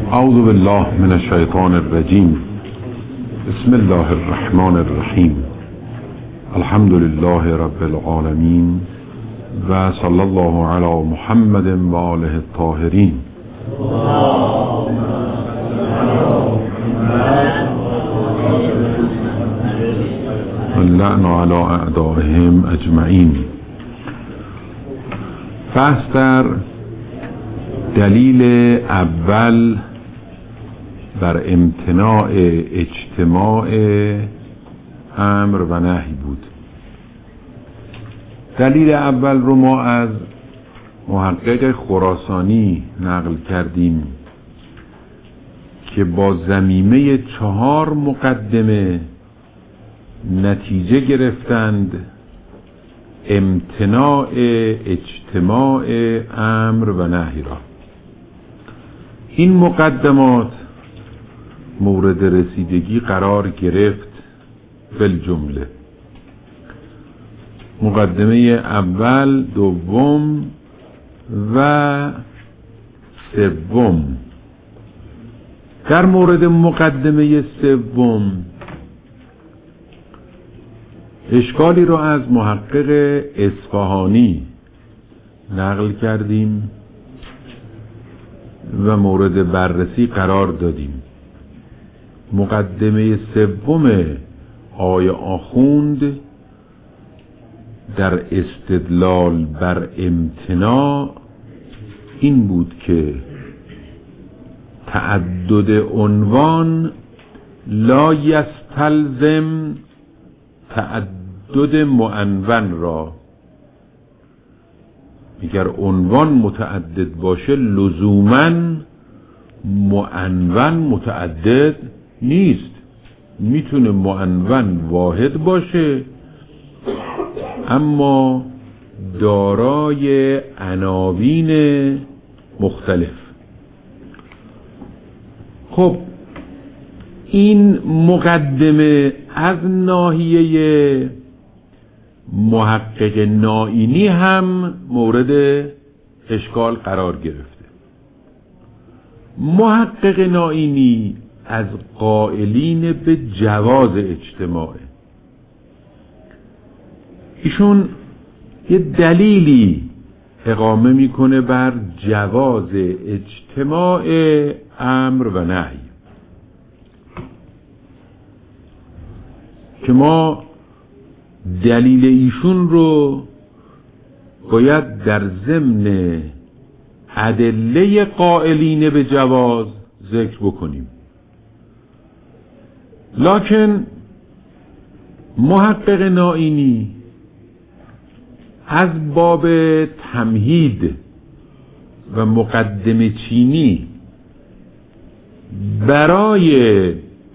اعوذ بالله من الشیطان الرجیم. بسم الله الرحمن الرحیم. الحمد لله رب العالمین و صلی الله علی محمد و آله الطاهرین. اللعن علی اعدائهم اجمعین. بحث در دلیل اول بر امتناع اجتماع امر و نهی بود. دلیل اول رو ما از محقق خراسانی نقل کردیم که با ضمیمه 4 مقدمه نتیجه گرفتند امتناع اجتماع امر و نهی را. این مقدمات مورد رسیدگی قرار گرفت بالجمله. مقدمه اول، دوم و سوم. در مورد مقدمه سوم اشکالی را از محقق اصفهانی نقل کردیم و مورد بررسی قرار دادیم. مقدمه سوم آقای آخوند در استدلال بر امتناع این بود که تعدد عنوان لا یستلزم تعدد معنون را. اگر عنوان متعدد باشه لزوماً معنون متعدد نیست. میتونه معنون واحد باشه اما دارای عناوین مختلف. خب این مقدمه از ناحیه محقق نائینی هم مورد اشکال قرار گرفته. محقق نائینی از قائلین به جواز اجتماعه. ایشون یه دلیلی اقامه میکنه بر جواز اجتماع امر و نهی که ما دلیل ایشون رو باید در ضمن ادله قائلین به جواز ذکر بکنیم. لکن محقق نائینی از باب تمهید و مقدمه چینی برای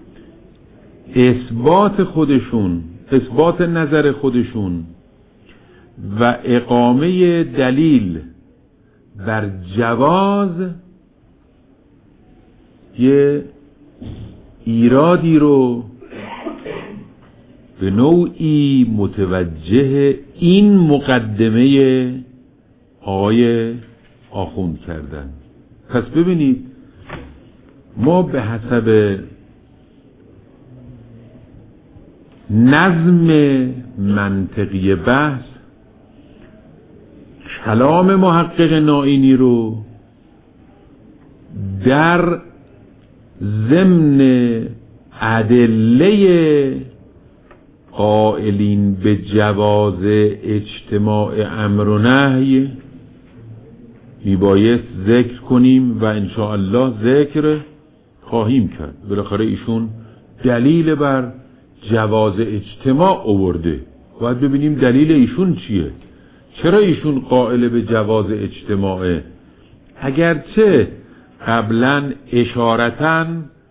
اثبات نظر خودشون و اقامه دلیل بر جواز یه ایرادی رو به نوعی متوجه این مقدمه آقای آخوند کردن. پس ببینید ما به حسب نظم منطقی بحث کلام محقق نائینی رو در ضمن ادله قائلین به جواز اجتماع امر و نهی میبایست ذکر کنیم و انشاءالله ذکر خواهیم کرد. بالاخره ایشون دلیل بر جواز اجتماع آورده، باید ببینیم دلیل ایشون چیه، چرا ایشون قائل به جواز اجتماعه. اگرچه قبلا اشارتاً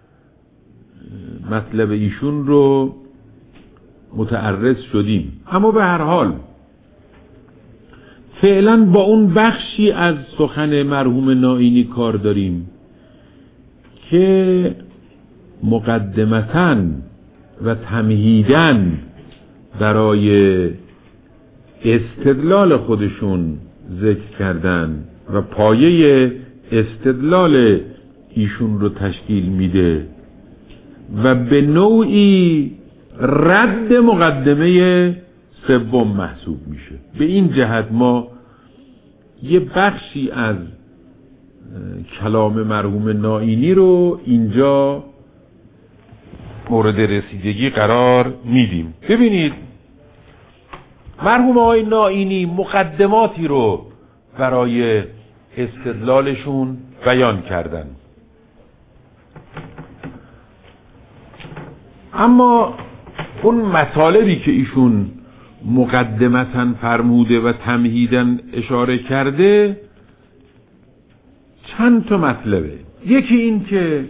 مطلب ایشون رو متعرض شدیم، اما به هر حال فعلا با اون بخشی از سخن مرحوم نائینی کار داریم که مقدمتاً و تمهیداً برای استدلال خودشون ذکر کردن و پایه استدلال ایشون رو تشکیل میده و به نوعی رد مقدمه سوم محسوب میشه. به این جهت ما یه بخشی از کلام مرحوم نائینی رو اینجا مورد رسیدگی قرار میدیم. ببینید مرحوم آقای نائینی مقدماتی رو برای استدلالشون بیان کردن، اما اون مطالبی که ایشون مقدمتاً فرموده و تمهیداً اشاره کرده چند تا مطلبه. یکی این که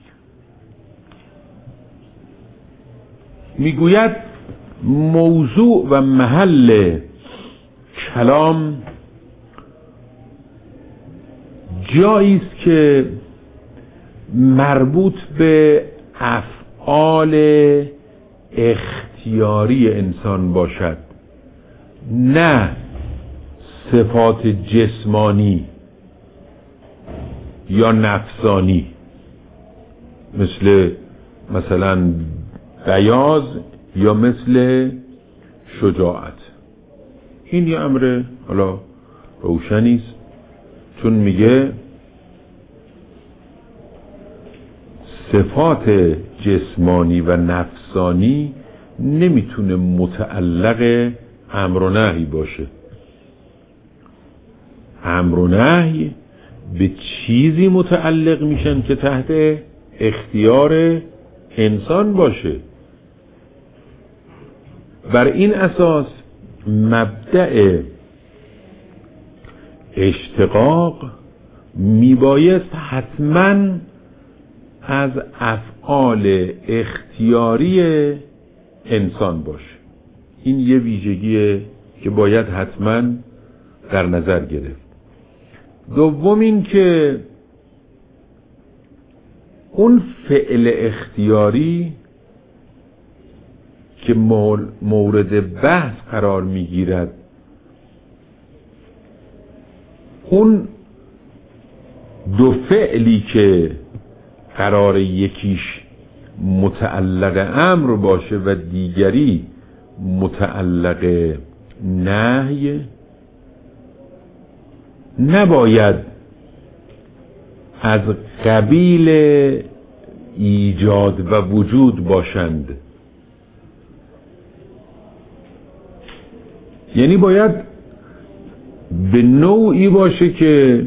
میگوید موضوع و محل کلام جایی است که مربوط به افعال اختیاری انسان باشد، نه صفات جسمانی یا نفسانی، مثلا بیاض یا مثل شجاعت. این یه امر حالا روشنی است، چون میگه صفات جسمانی و نفسانی نمیتونه متعلق امر و نهی باشه. امر و نهی به چیزی متعلق میشن که تحت اختیار انسان باشه. بر این اساس مبدأ اشتقاق میبایست حتما از افعال اختیاری انسان باشه. این یه ویژگیه که باید حتما در نظر گرفت. دوم این که اون فعل اختیاری که مورد بحث قرار میگیرد، اون دو فعلی که قرار یکیش متعلق امر باشه و دیگری متعلق نهی، نباید از قبیل ایجاد و وجود باشند. یعنی باید به نوعی باشه که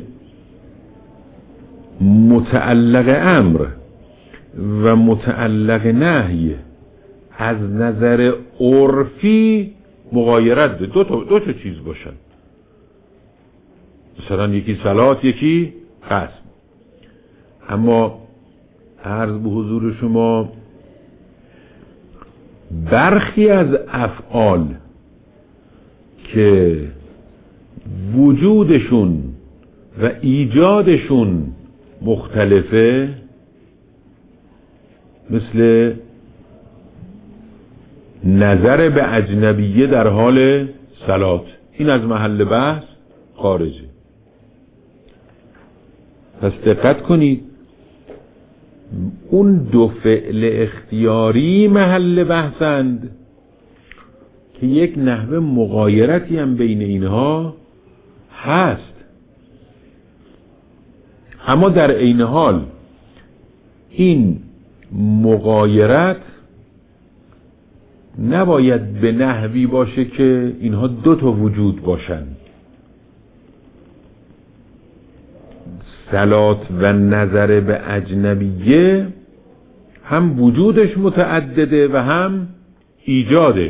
متعلق امر و متعلق نهی از نظر عرفی مغایرت ده. دو تا چیز باشن، مثلا یکی صلات یکی قسم. اما عرض به حضور شما برخی از افعال که وجودشون و ایجادشون مختلفه، مثل نظر به اجنبیه در حال صلات، این از محل بحث خارجه. پس دقت کنید، اون دو فعل اختیاری محل بحثند که یک نحوه مغایرتی هم بین اینها هست، اما در عین حال این مغایرت نباید به نحوی باشه که اینها دو تا وجود باشن. صلات و نظر به اجنبیه هم وجودش متعدده و هم ایجادش.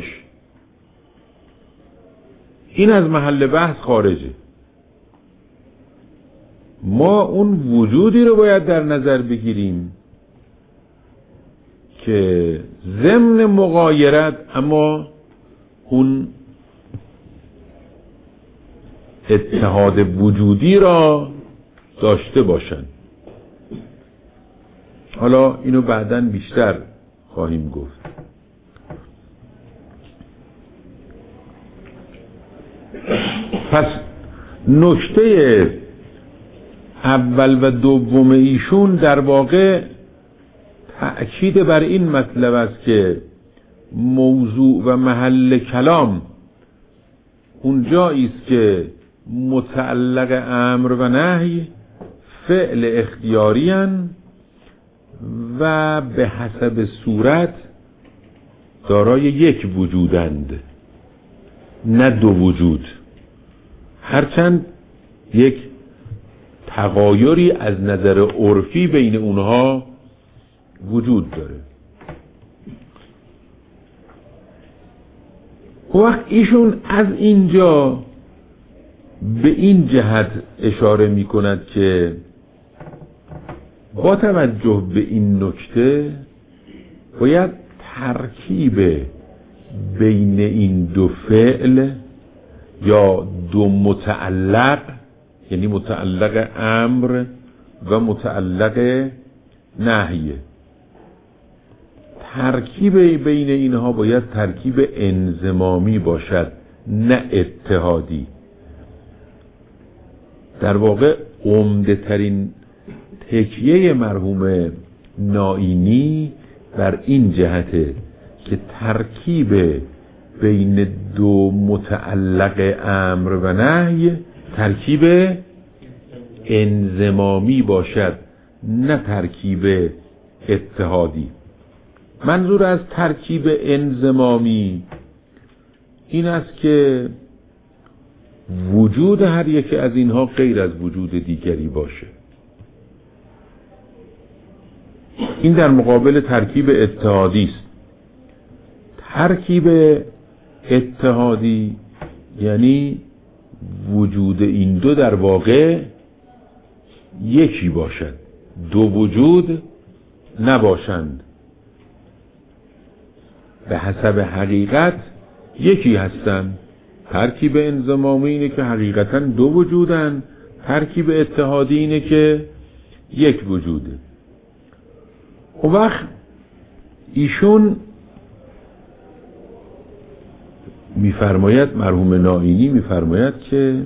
این از محل بحث خارجه. ما اون وجودی رو باید در نظر بگیریم که ضمن مغایرت اما اون اتحاد وجودی را داشته باشن. حالا اینو بعداً بیشتر خواهیم گفت. پس نکته اول و دوم ایشون در واقع تأکید بر این مطلب است که موضوع و محل کلام اونجایی است که متعلق امر و نهی فعل اختیاری هستند و به حسب صورت دارای یک وجودند، نه دو وجود، هرچند یک تغایری از نظر عرفی بین اونها وجود داره. وقت ایشون از اینجا به این جهت اشاره می کند که با توجه به این نکته باید ترکیب بین این دو فعل یا دو متعلق، یعنی متعلق امر و متعلق نهی، ترکیب بین اینها باید ترکیب انضمامی باشد نه اتحادی. در واقع عمده ترین تکیه مرحوم نائینی بر این جهته که ترکیب بین دو متعلق امر و نهی ترکیب انضمامی باشد نه ترکیب اتحادی. منظور از ترکیب انضمامی این است که وجود هر یک از اینها غیر از وجود دیگری باشه. این در مقابل ترکیب اتحادی است. ترکیب اتحادی یعنی وجود این دو در واقع یکی باشد، دو وجود نباشند، به حسب حقیقت یکی هستند. ترکیب انضمامی اینه که حقیقتا دو وجودن، ترکیب اتحادی اینه که یک وجوده. اون وقت ایشون میفرماید، مرحوم نائینی میفرماید که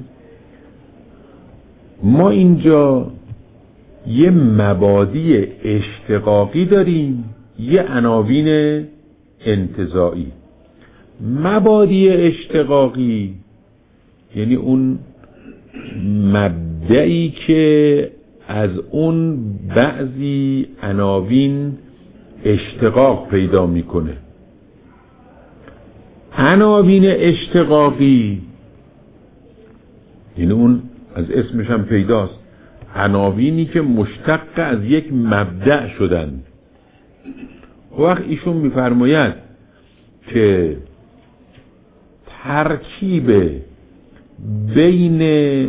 ما اینجا یه مبادی اشتقاقی داریم، یه عناوین انتزاعی. مبادی اشتقاقی یعنی اون مبدئی که از اون بعضی عناوین اشتقاق پیدا میکنه. عناوین اشتقاقی یعنی اون از اسمش هم پیداست، عناوینی که مشتق از یک مبدأ شدن. وقت ایشون میفرماید که ترکیب بین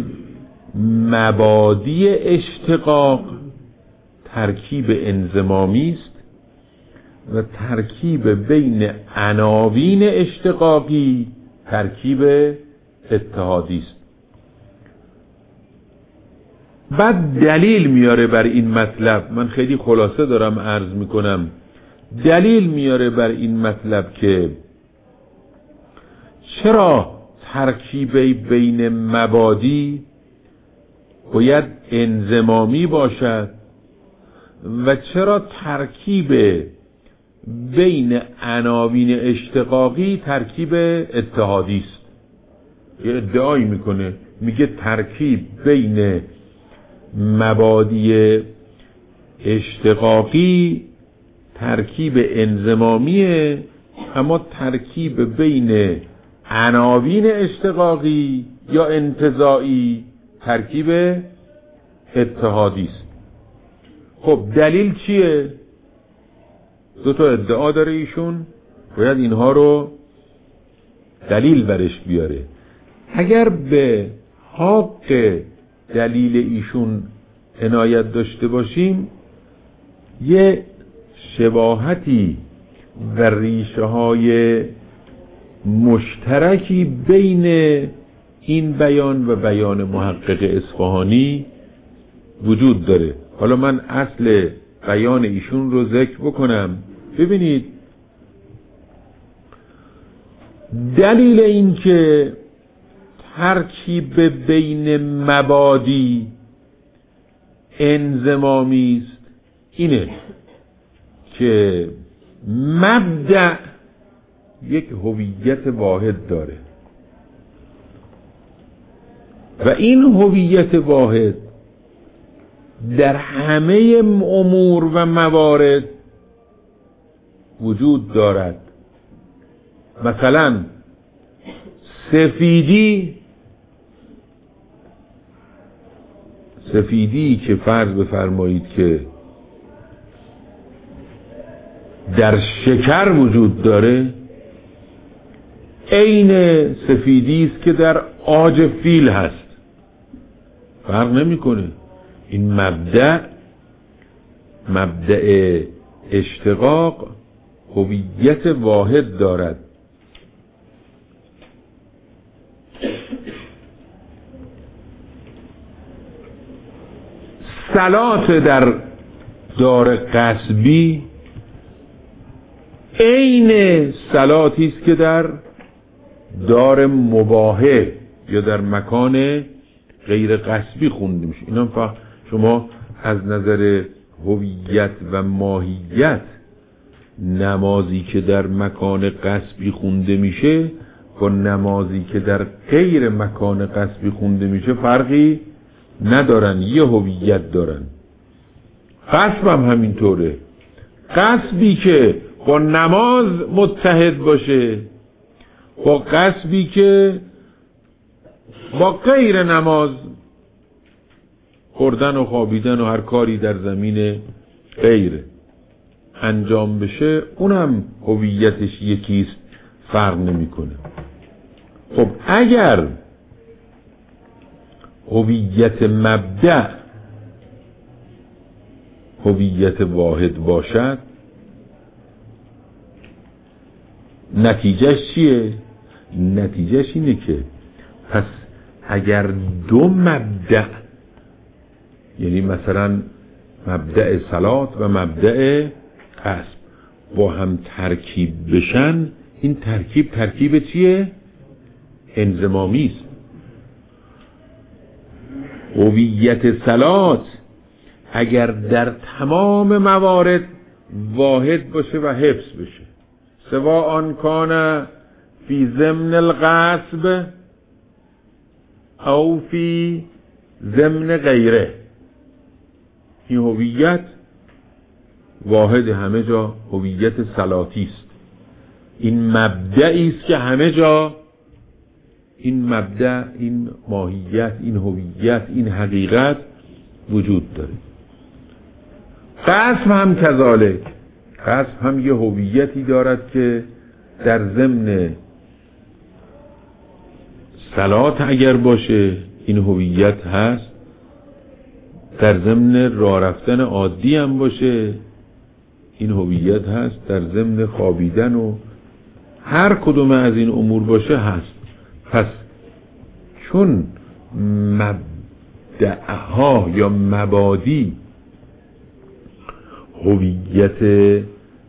مبادی اشتقاق ترکیب انضمامی است و ترکیب بین عناوین اشتقاقی ترکیب اتحادی است. بعد دلیل میاره بر این مطلب. من خیلی خلاصه دارم عرض میکنم. دلیل میاره بر این مطلب که چرا ترکیب بین مبادی باید انضمامی باشد و چرا ترکیب بین عناوین اشتقاقی ترکیب اتحادی است. یه ادعایی میکنه، میگه ترکیب بین مبادی اشتقاقی ترکیب انضمامیه، اما ترکیب بین عناوین اشتقاقی یا انتزاعی ترکیب اتحادی است. خب دلیل چیه؟ دو تا ادعا داره ایشون، باید اینها رو دلیل برش بیاره. اگر به حق دلیل ایشون عنایت داشته باشیم، یه شباهتی و ریشه های مشترکی بین این بیان و بیان محقق اصفهانی وجود داره. حالا من اصل بیان ایشون رو ذکر بکنم. ببینید، دلیل این که ترکیب بین مبادی انضمامی است اینه که مبدأ یک هویت واحد داره و این هویت واحد در همه امور و موارد وجود دارد. مثلا سفیدی که فرض بفرمایید که در شکر وجود داره عین سفیدی است که در عاج فیل هست، فرق نمیکنه. این مبدأ اشتقاق هویت واحد دارد. صلات در دار قصبی عین صلاتی است که در دار مباحه یا در مکان غیر قصبی خونده میشه. اینا شما از نظر هویت و ماهیت نمازی که در مکان قصبی خونده میشه با نمازی که در غیر مکان قصبی خونده میشه فرقی ندارن، یه هویت دارن. قصب هم همینطوره. قصبی که با نماز متحد باشه با قصبی که با غیر نماز خوردن و خوابیدن و هر کاری در زمین غیر انجام بشه اونم هویتش یکیست، فرق نمیکنه. خب اگر هویت مبدأ هویت واحد باشد نتیجهش چیه؟ نتیجهش اینه که پس اگر دو مبدأ، یعنی مثلا مبدأ صلات و مبدأ قصب با هم ترکیب بشن، این ترکیب چیه؟ انضمامی است. هویت صلات اگر در تمام موارد واحد باشه و حفظ بشه، سواء کان فی ضمن القصب او فی ضمن غیره، این هویت واحد همه جا هویت صلاتی است. این مبدئی است که همه جا این مبدأ، این ماهیت، این هویت، این حقیقت وجود داره. قصب هم کذالک، قصب هم یه هویتی دارد که در ضمن صلات اگر باشه این هویت هست، در ضمن راه رفتن عادی هم باشه این هویت هست، در ضمن خوابیدن و هر کدوم از این امور باشه هست. پس چون مبدأها یا مبادی هویت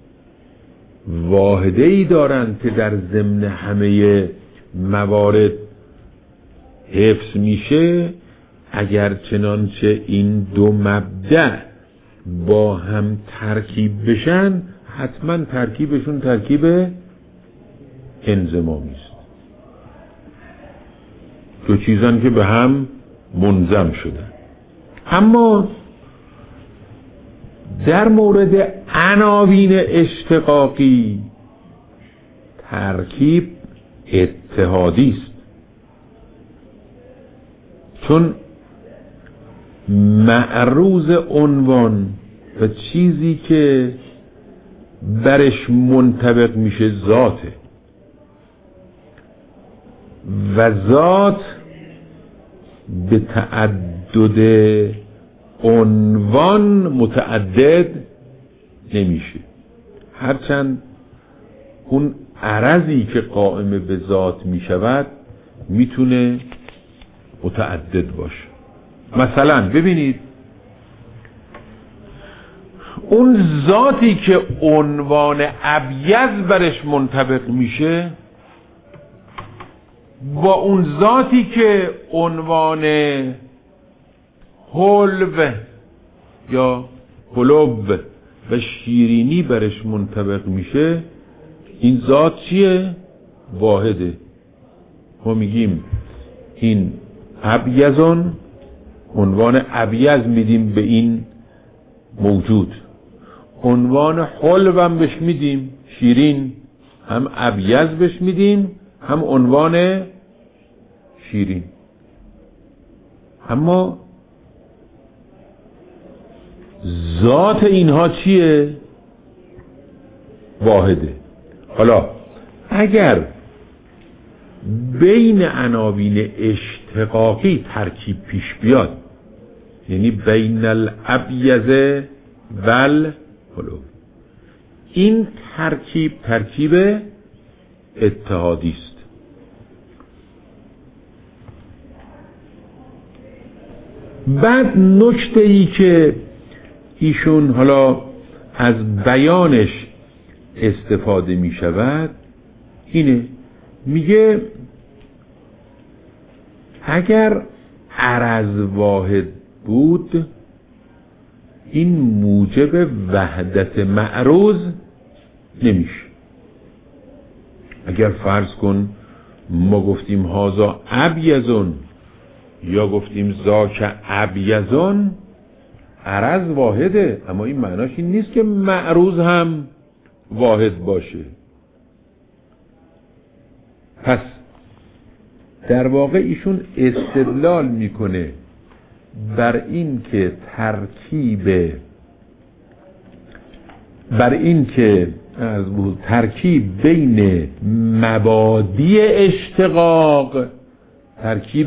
واحده‌ای دارند که در ضمن همه موارد حفظ میشه، اگر چنانچه این دو مبدأ با هم ترکیب بشن حتما ترکیبشون ترکیب انضمامی است. دو چیزان که به هم منضم شدن. اما در مورد عناوین اشتقاقی ترکیب اتحادی است، چون معروض عنوان و چیزی که برش منطبق میشه ذاته و ذات به تعدد عنوان متعدد نمیشه، هرچند اون عرضی که قائم به ذات میشود میتونه متعدد باشه. مثلا ببینید اون ذاتی که عنوان ابیض برش منطبق میشه با اون ذاتی که عنوان حلو یا قلوب و شیرینی برش منطبق میشه، این ذات چیه؟ واحده. ما میگیم این ابیزون، عنوان ابیز میدیم به این موجود، عنوان حلو هم بهش میدیم، شیرین، هم ابیز بهش میدیم هم عنوان شیرین. اما ذات اینها چیه؟ واحده. حالا اگر بین عناوین اشتقاقی ترکیب پیش بیاد، یعنی بین الابیض و الحلو، این ترکیب اتحادی است. بعد نکته ای که ایشون حالا از بیانش استفاده می شود اینه، میگه اگر عرض واحد بود این موجب وحدت معروض نمیشه. اگر فرض کن ما گفتیم هازا ابیزون یا گفتیم ذاک ابیزون، عرض واحده، اما این معناش این نیست که معروض هم واحد باشه. پس در واقع ایشون استدلال میکنه بر این که ترکیب بین مبادی اشتقاق ترکیب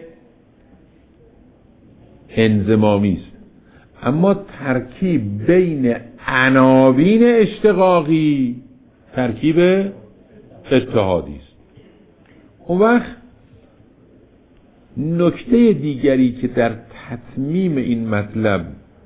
انضمامی است، اما ترکیب بین عناوین اشتقاقی ترکیب اتحادی است. اون وقت نکته دیگری که در تتمیم این مطلب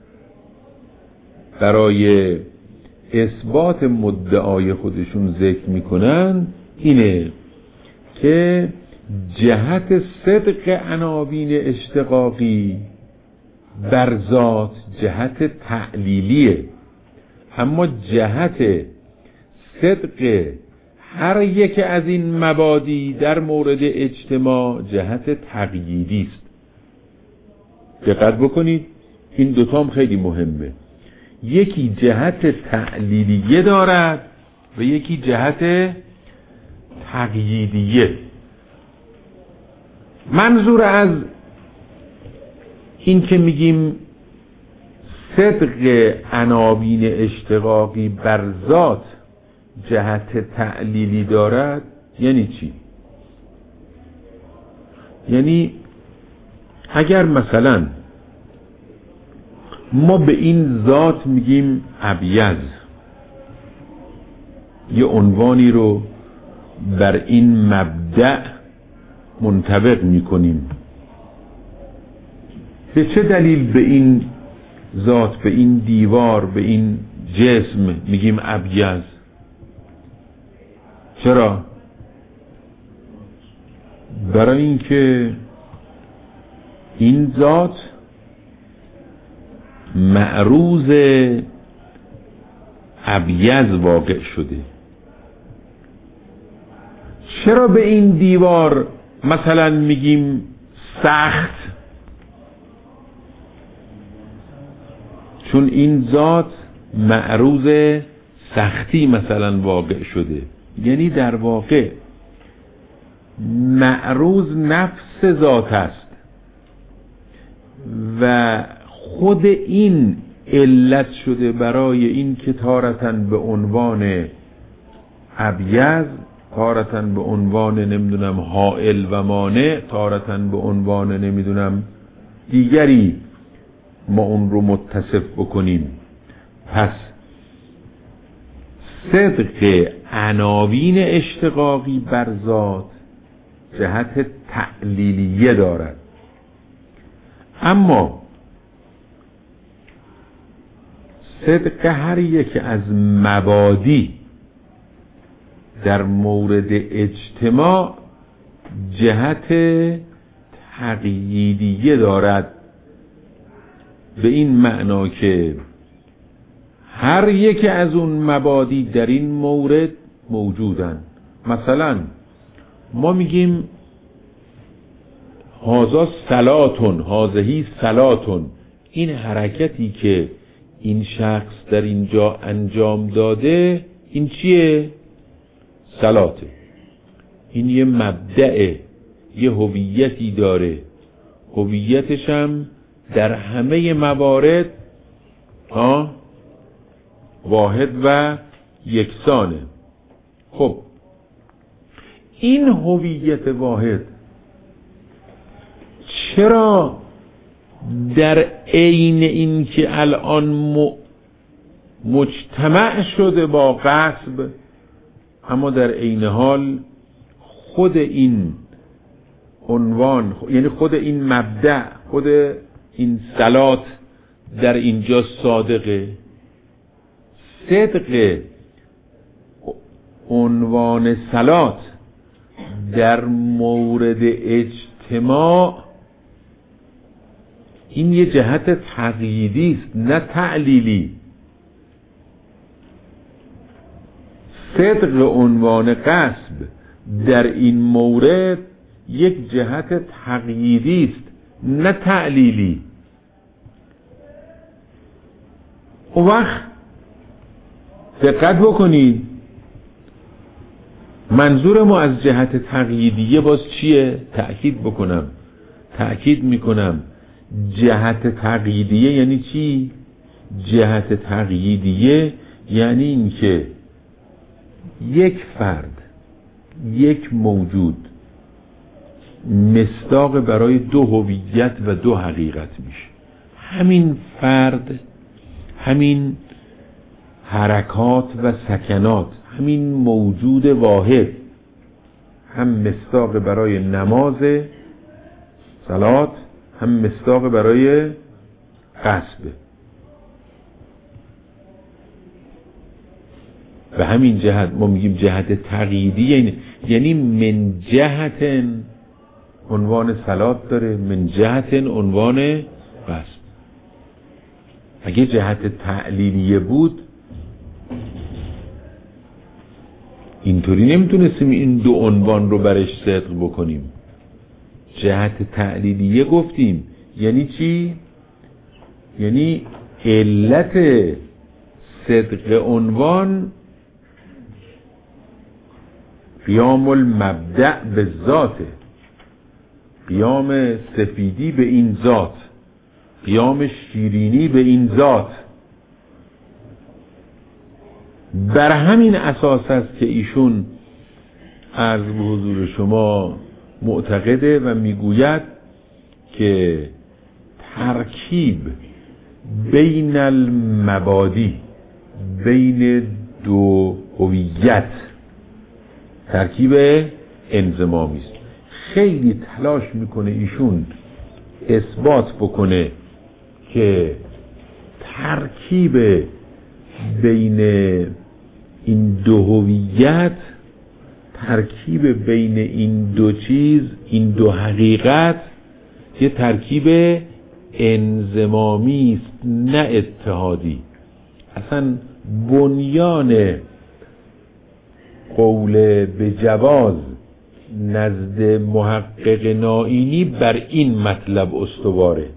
برای اثبات مدعای خودشون ذکر میکنن اینه که جهت صدق عناوین اشتقاقی بر ذات جهت تعلیلیه، اما جهت صدق هر یک از این مبادی در مورد اجتماع جهت تقییدی است. دقت بکنید، این دوتا هم خیلی مهمه، یکی جهت تعلیلیه دارد و یکی جهت تقییدیه. منظور از این که میگیم صدق عناوین اشتقاقی بر ذات جهت تعلیلی دارد یعنی چی؟ یعنی اگر مثلا ما به این ذات میگیم ابیض، یه عنوانی رو بر این مبدأ منطبق میکنیم، به چه دلیل به این ذات، به این دیوار، به این جسم میگیم ابیض؟ چرا؟ برای اینکه این ذات معروض ابیض واقع شده. چرا به این دیوار مثلا میگیم سخت؟ چون این ذات معروض سختی مثلا واقع شده. یعنی در واقع معروض نفس ذات است و خود این علت شده برای این که تارتن به عنوان ابیض، تارتن به عنوان نمیدونم حائل و مانع، تارتن به عنوان نمیدونم دیگری ما اون رو متصف بکنیم. پس صدق عناوین اشتقاقی بر ذات جهت تعلیلیه دارد، اما صدق هر یک از مبادی در مورد اجتماع جهت تقییدیه دارد. به این معنا که هر یک از اون مبادی در این مورد موجودن. مثلا ما میگیم هازا صلاتون، هازهی صلاتون، این حرکتی که این شخص در اینجا انجام داده این چیه؟ صلاته. این یه مبدأه، یه هویتی داره، هویتش هم در همه موارد واحد و یکسانه. خب این هویت واحد چرا در عین این که الان مجتمع شده با غصب، اما در عین حال خود این عنوان، یعنی خود این مبدأ، خود این صلات در اینجا صادقه؟ صدق عنوان صلات در مورد اجتماع این یه جهت تقییدی است نه تعلیلی. صدق عنوان غصب در این مورد یک جهت تقییدی است نه تعلیلی. اون وقت دقت بکنید، منظور ما از جهت تقییدیه باز چیه؟ تأکید میکنم جهت تقییدیه یعنی چی؟ جهت تقییدیه یعنی این که یک فرد، یک موجود مصداق برای دو هویت و دو حقیقت میشه. همین فرد، همین حرکات و سکنات، همین موجود واحد هم مصداق برای نماز صلات، هم مصداق برای غصب. و همین جهت ما میگیم جهت تقییدی، یعنی من جهت عنوان صلات داره، من جهت عنوان غصب. اگه جهت تعلیلیه بود اینطوری نمیتونستیم این دو عنوان رو برش صدق بکنیم. جهت تعلیلیه گفتیم یعنی چی؟ یعنی علت صدق عنوان قیام المبدأ به ذاته، قیام سفیدی به این ذات، قیام شیرینی به این ذات. بر همین اساس است که ایشون عرض به حضور شما معتقده و میگوید که ترکیب بین المبادی، بین دو هویت، ترکیب انضمامی است. خیلی تلاش میکنه ایشون اثبات بکنه که ترکیب بین این دو هویت، ترکیب بین این دو چیز، این دو حقیقت یه ترکیب انضمامی است نه اتحادی. اصلا بنیان قول به جواز نزد محقق نائینی بر این مطلب استواره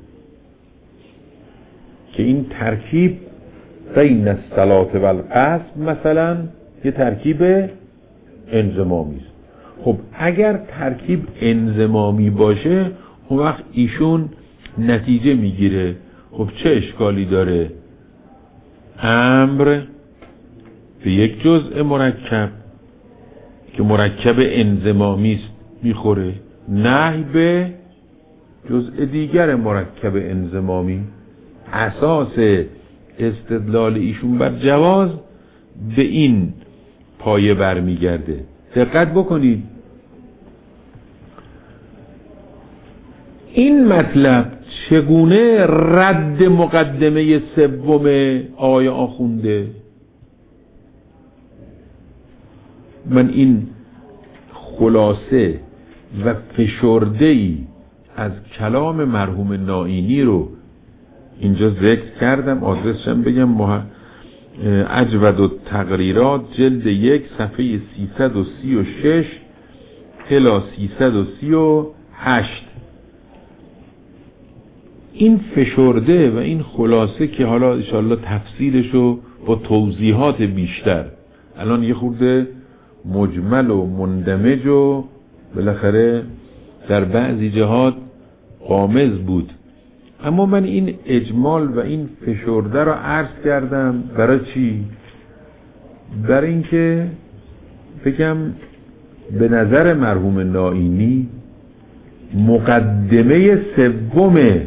که این ترکیب بین الصلات و الغصب مثلا یه ترکیب انضمامی است. خب اگر ترکیب انضمامی باشه اون وقت ایشون نتیجه میگیره خب چه اشکالی داره امر به یک جزء مرکب که مرکب انضمامی است میخوره، نهی به جزء دیگر مرکب انضمامی. اساس استدلال ایشون بر جواز به این پایه برمیگرده. دقت بکنید این مطلب چگونه رد مقدمه سوم آقای آخونده. من این خلاصه و فشرده‌ای از کلام مرحوم نائینی رو اینجا ذکر کردم، آدرسشم بگم اجود التقریرات جلد 1 صفحه 336 الی 338. این فشرده و این خلاصه که حالا انشاءالله تفصیلشو با توضیحات بیشتر، الان یه خورده مجمل و مندمج و بالاخره در بعضی جهات غامض بود، اما من این اجمال و این فشرده رو عرض کردم برای چی؟ برای اینکه بگم به نظر مرحوم نائینی مقدمه سوم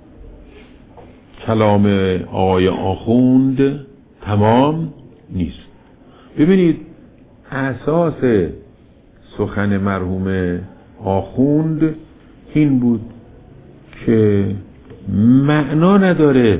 کلام آقای آخوند تمام نیست. ببینید اساس سخن مرحوم آخوند این بود که معنا نداره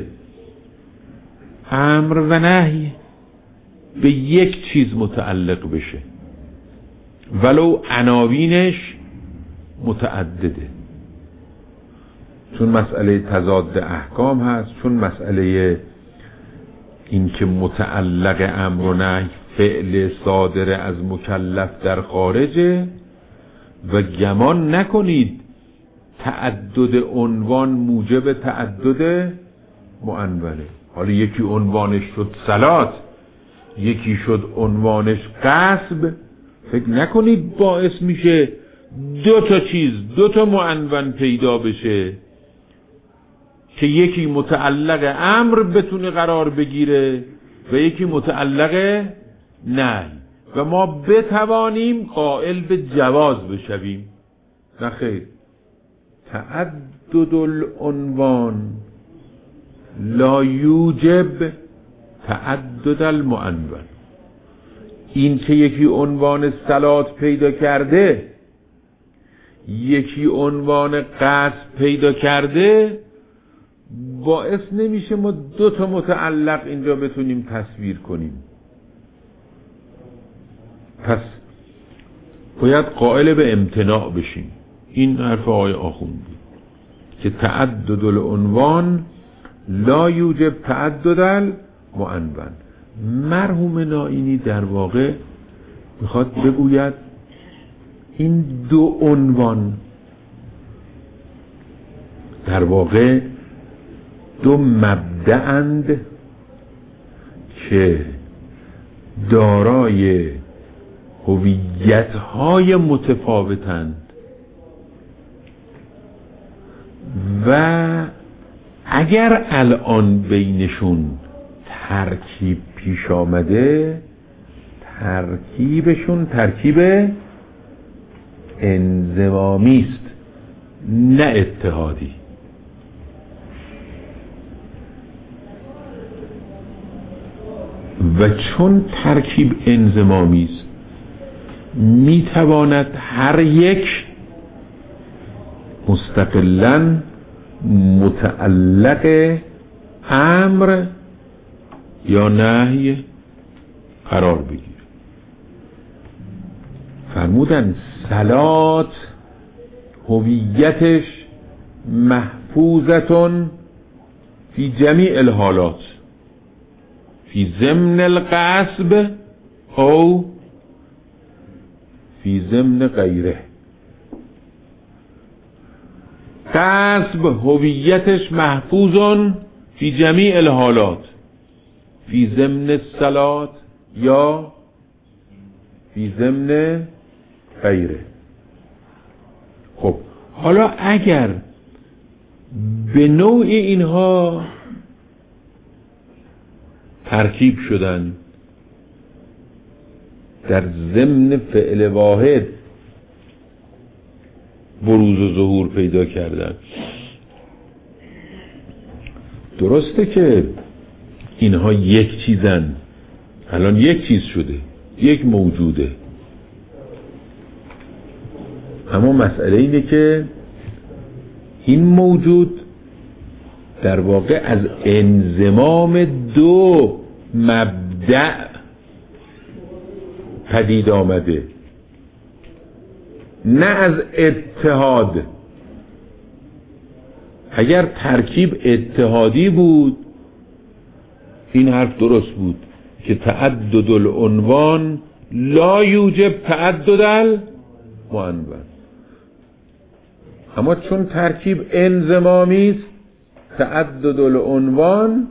امر و نهی به یک چیز متعلق بشه ولو عناوینش متعدده، چون مسئله تضاد احکام هست، چون مسئله این که متعلق امر و نهی فعل صادر از مکلف در خارجه و گمان نکنید تعدد عنوان موجب تعدد معنونه. حالا یکی عنوانش شد صلات، یکی شد عنوانش قصب، فکر نکنید باعث میشه دو تا معنون پیدا بشه که یکی متعلق امر بتونه قرار بگیره و یکی متعلق نهی و ما بتوانیم قائل به جواز بشویم. نه خیر، تعدد العنوان لا یوجب تعدد المعنون. این که یکی عنوان صلات پیدا کرده، یکی عنوان قصد پیدا کرده، باعث نمیشه ما دو تا متعلق اینجا بتونیم تصویر کنیم. پس باید قائل به امتناع بشیم. این حرف آقای آخوند بود که تعدد العنوان لا یوجب تعدد المعنون. مرحوم نائینی در واقع میخواد بگوید این دو عنوان در واقع دو مبدأند که دارای هویت‌های متفاوتند و اگر الان بینشون ترکیب پیش آمده، ترکیبشون ترکیب انضمامی است نه اتحادی. و چون ترکیب انضمامی است میتواند هر یک مستقلاً متعلق امر یا نهی قرار بگیره. فرمودن صلات هویتش محفوظتون فی جمیع الحالات فی ضمن القصب او فی ضمن غیره. قصب هویتش محفوظون فی جمیع الحالات فی ضمن الصلات یا فی ضمن غیره. خب حالا اگر به نوع اینها ترکیب شدن در ضمن فعل واحد بروز و ظهور پیدا کردن، درسته که اینها یک چیزن، الان یک چیز شده، یک موجوده، اما مسئله اینه که این موجود در واقع از انضمام دو مبدأ پدید آمده، نه از اتحاد. اگر ترکیب اتحادی بود این حرف درست بود که تعدد العنوان لا یوجب تعدد المعنون. اما چون ترکیب انضمامی است تعدد العنوان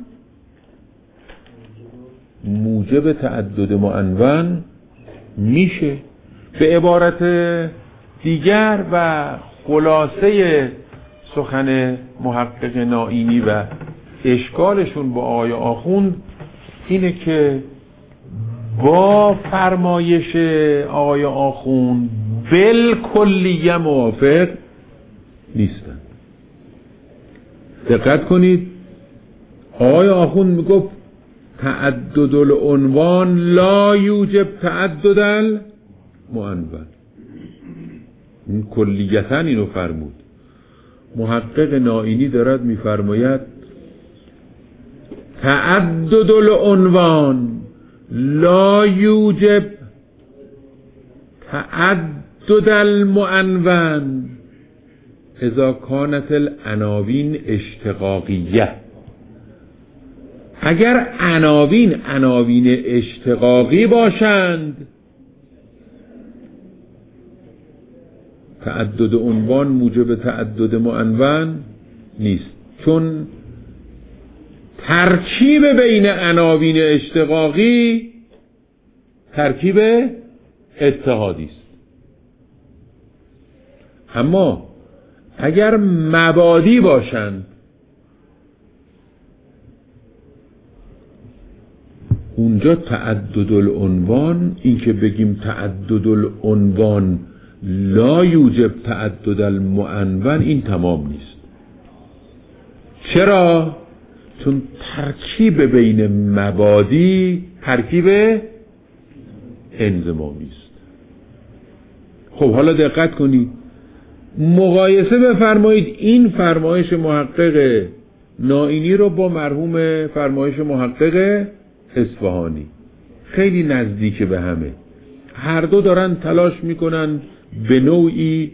موجب تعدد معنون میشه. به عبارت دیگر و خلاصه سخن محقق نائینی و اشکالشون با آقای آخوند اینه که با فرمایش آقای آخوند بالکلیه موافق نیستن. دقت کنید، آقای آخوند میگفت تعدد العنوان لا یوجب تعدد المعنون، این کلیتا اینو فرمود. محقق نائینی دارد میفرماید تعدد العنوان لا یوجب تعدد المعنون اذا کانت العناوین اشتقاقیه. اگر عناوین اشتقاقی باشند تعدد عنوان موجب تعدد معنون نیست، چون ترکیب بین عناوین اشتقاقی ترکیب اتحادی است. اما اگر مبادی باشند اونجا تعدد العنوان، این که بگیم تعدد العنوان لا یوجب تعدد المعنون، این تمام نیست. چرا؟ چون ترکیب بین مبادی ترکیب انضمامی است. خب حالا دقت کنید، مقایسه بفرمایید این فرمایش محقق نائینی رو با مرحوم فرمایش محقق اصفهانی. خیلی نزدیک به همه، هر دو دارن تلاش میکنن به نوعی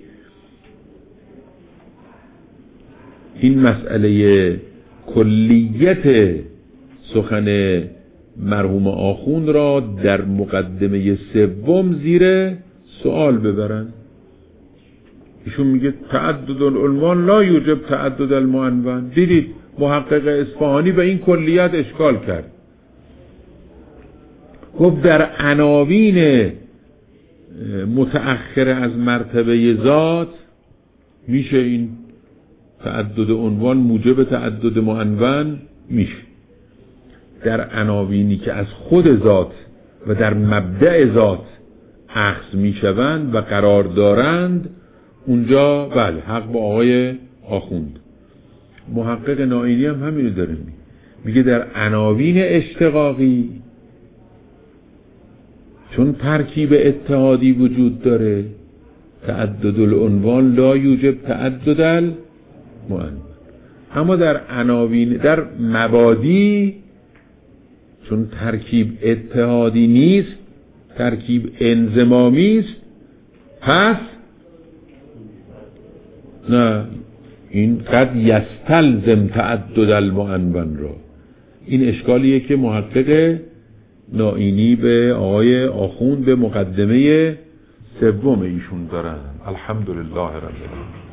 این مسئله کلیت سخن مرحوم آخوند را در مقدمه سوم زیر سوال ببرن. ایشون میگه تعدد العنوان لا یوجب تعدد المعنون. دیدید محقق اصفهانی به این کلیت اشکال کرد، گفت در عناوین متأخر از مرتبه ذات میشه این تعدد عنوان موجب تعدد معنون میشه. در عناوینی که از خود ذات و در مبدأ ذات اخذ میشوند و قرار دارند اونجا بله حق با آقای آخوند. محقق نائینی هم همینو داره میگه در عناوین اشتقاقی چون ترکیب اتحادی وجود داره تعدد العنوان لا یوجب تعدد المعنون. اما در عناوین در مبادی چون ترکیب اتحادی نیست ترکیب انضمامی است، پس نه این قد یستلزم تعدد المعنون را. این اشکالیه که محقق نائینی به آقای آخوند به مقدمه سوم ایشون دارن. الحمدلله رب العالمین.